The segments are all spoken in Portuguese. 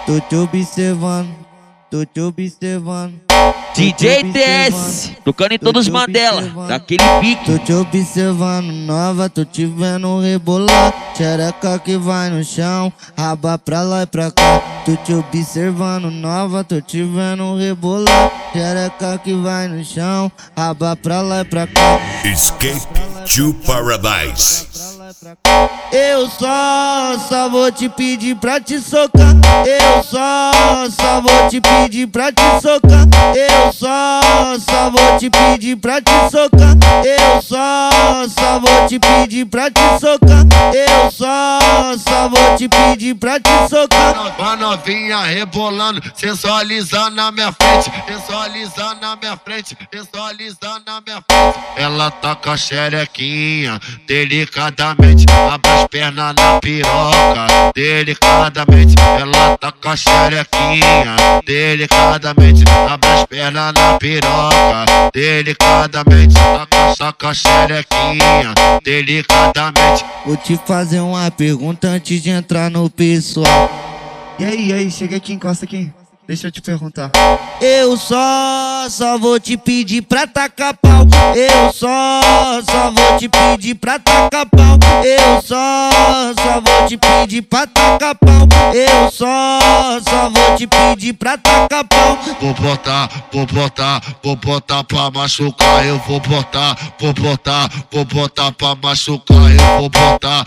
Tô te observando, tô te observando. DJ TS, tocando em todos os Mandela, daquele pique. Tô te observando, nova, tô te vendo rebolar. Xereca que vai no chão, raba pra lá e pra cá. Tô te observando, nova, tô te vendo rebolar. Xereca que vai no chão, raba pra lá e pra cá. Escape to Paradise. Eu só vou te pedir pra te socar. Eu só vou te pedir pra te socar. Eu só vou te pedir pra te socar. Eu só vou te pedir pra te socar. Eu só vou te pedir pra te socar. A novinha rebolando, sensualizando na minha frente, sensualizando na minha frente, sensualizando na minha frente. Ela tá com a xerequinha, delicadamente, abre as pernas na piroca, delicadamente. Ela tá com a xerequinha, delicadamente, abre as pernas na piroca, delicadamente. Tá com a xerequinha, delicadamente. Vou te fazer uma pergunta antes de entrar no pessoal. E aí, chega aqui, encosta aqui. Deixa eu te perguntar. Eu só vou te pedir pra tacar pau. Eu só vou te pedir pra tacar pau. Eu só vou te pedir pra tacar pau. Eu só vou te pedir pra tacar pau. Vou botar pra machucar. Eu vou botar pra machucar. Eu vou botar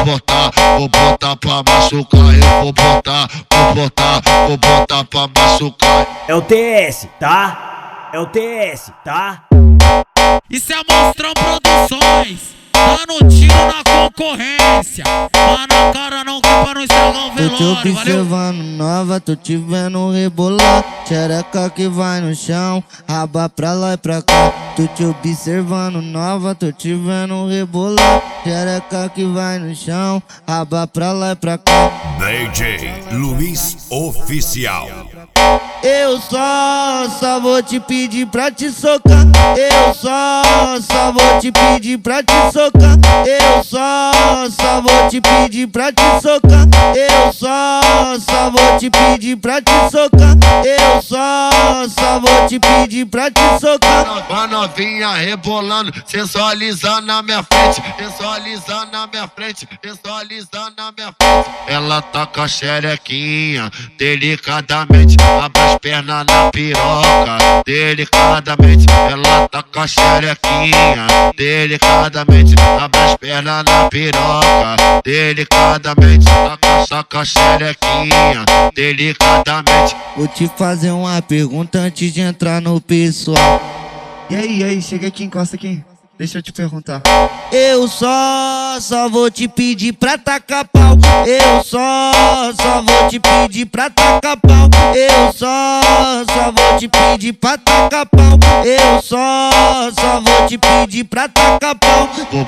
pra machucar. Eu vou botar pra machucar. É o TS, tá? É o TS, tá? Isso é Monstrão Produções, dando tiro na concorrência. Lá na cara não, que pra não estragar o Tô te velório, valeu? observando, nova, tô te vendo rebolar. Xereca que vai no chão, raba pra lá e pra cá. Tô te observando, nova, tô te vendo rebolar. Xereca que vai no chão, raba pra lá e pra cá. DJ Luiz Oficial. Eu só vou te pedir pra te socar. Eu só vou te pedir pra te socar. Eu só vou te pedir pra te socar. Eu só vou te pedir pra te socar. Eu só vou te pedir pra te socar. A novinha rebolando, sensualizando na minha frente, sensualizando na minha frente, sensualizando na minha frente. Ela tá com a xerequinha, delicadamente, abre as pernas na piroca, delicadamente. Ela tá com a xerequinha, delicadamente, abre as pernas na piroca, delicadamente. Tá com a xerequinha, delicadamente. Vou te fazer uma pergunta antes de entrar no pessoal. E aí, chega aqui, encosta aqui. Deixa eu te perguntar. Eu só vou te pedir pra tacar pau. Eu só vou te pedir pra tacar pau. Eu só vou te pedir pra tacar pau. Eu só vou te pedir pra tacar pau.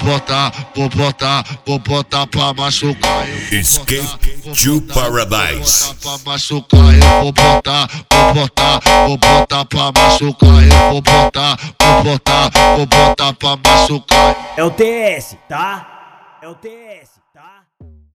Vou botar pra machucar. Escape to Paradise. Pra machucar. Eu vou botar pra machucar. Eu vou botar pra machucar. É o TS, tá? É o TS, tá?